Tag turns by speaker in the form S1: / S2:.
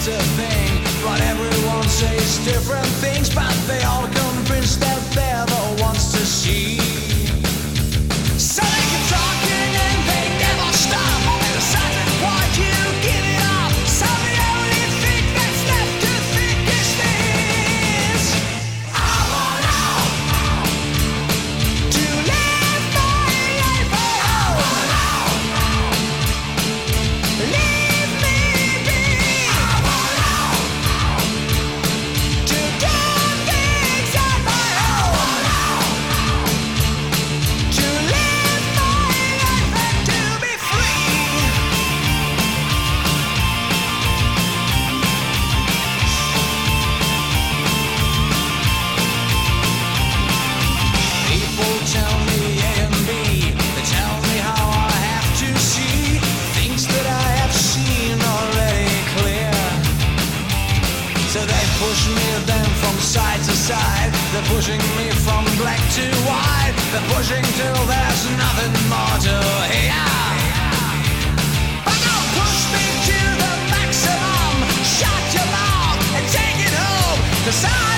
S1: it's a thing. But everyone says different things, but they all convinced that they're the ones to see. So they keep talking and they never stop. At a certain point you give it up. So the only thing that's left to think is this: I want out to live my life. I want out. Leave me be. I want out to do things on my own. I want out to live my life and to be free. People tell me A and B. They tell me how I have to see things that I have seen already clear. So they push me then from side to side. They're pushing me from black to white. They're pushing till there's nothing more to hear. But don't push me to the maximum. Shut your mouth and take it home. 'Cause I